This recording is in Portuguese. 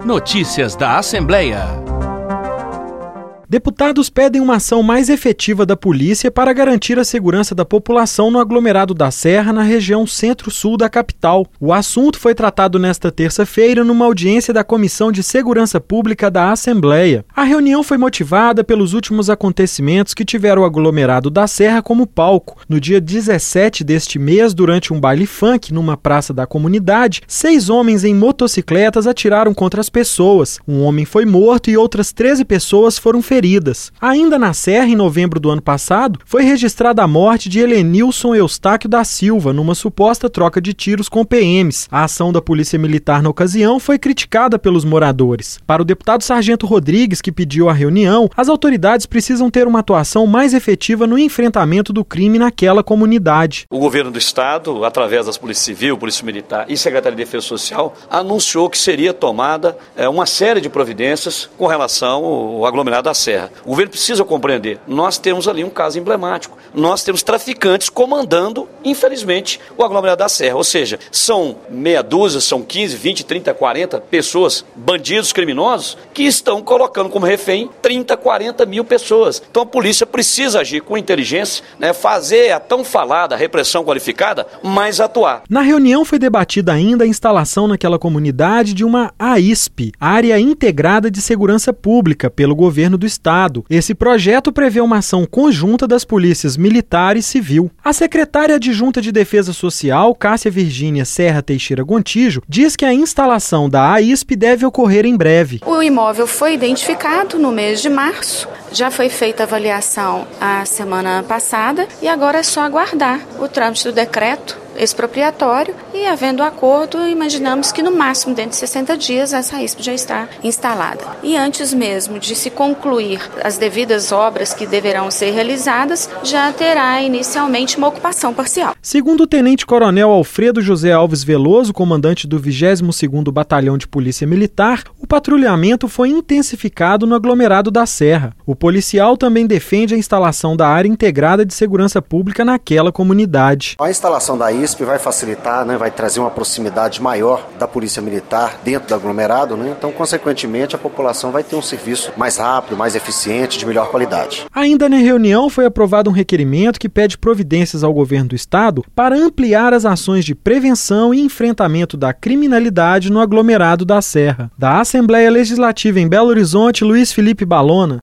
Notícias da Assembleia. Deputados pedem uma ação mais efetiva da polícia para garantir a segurança da população no aglomerado da Serra, na região centro-sul da capital. O assunto foi tratado nesta terça-feira numa audiência da Comissão de Segurança Pública da Assembleia. A reunião foi motivada pelos últimos acontecimentos que tiveram o aglomerado da Serra como palco. No dia 17 deste mês, durante um baile funk numa praça da comunidade, 6 homens em motocicletas atiraram contra as pessoas. Um homem foi morto e outras 13 pessoas foram feridas. Ainda na Serra, em novembro do ano passado, foi registrada a morte de Helenilson Eustáquio da Silva numa suposta troca de tiros com PMs. A ação da Polícia Militar na ocasião foi criticada pelos moradores. Para o deputado Sargento Rodrigues, que pediu a reunião, as autoridades precisam ter uma atuação mais efetiva no enfrentamento do crime naquela comunidade. O governo do estado, através das Polícia Civil, Polícia Militar e Secretaria de Defesa Social, anunciou que seria tomada uma série de providências com relação ao aglomerado da Serra. O governo precisa compreender, nós temos ali um caso emblemático, nós temos traficantes comandando, infelizmente, o aglomerado da Serra, ou seja, são meia dúzia, são 15, 20, 30, 40 pessoas, bandidos criminosos, que estão colocando como refém 30, 40 mil pessoas. Então a polícia precisa agir com inteligência, fazer a tão falada repressão qualificada, mas atuar. Na reunião foi debatida ainda a instalação naquela comunidade de uma AISP, Área Integrada de Segurança Pública, pelo governo do estado. Esse projeto prevê uma ação conjunta das polícias militar e civil. A secretária adjunta de Defesa Social, Cássia Virgínia Serra Teixeira Gontijo, diz que a instalação da AISP deve ocorrer em breve. O imóvel foi identificado no mês de março, já foi feita a avaliação a semana passada e agora é só aguardar o trâmite do decreto expropriatório e, havendo acordo, imaginamos que no máximo dentro de 60 dias essa AISP já está instalada. E antes mesmo de se concluir as devidas obras que deverão ser realizadas, já terá inicialmente uma ocupação parcial. Segundo o tenente-coronel Alfredo José Alves Veloso, comandante do 22º Batalhão de Polícia Militar, o patrulhamento foi intensificado no aglomerado da Serra. O policial também defende a instalação da Área Integrada de Segurança Pública naquela comunidade. A instalação da AISP vai facilitar, vai trazer uma proximidade maior da Polícia Militar dentro do aglomerado, então, consequentemente, a população vai ter um serviço mais rápido, mais eficiente, de melhor qualidade. Ainda na reunião foi aprovado um requerimento que pede providências ao governo do estado para ampliar as ações de prevenção e enfrentamento da criminalidade no aglomerado da Serra. Da Assembleia Legislativa em Belo Horizonte, Luiz Felipe Balona.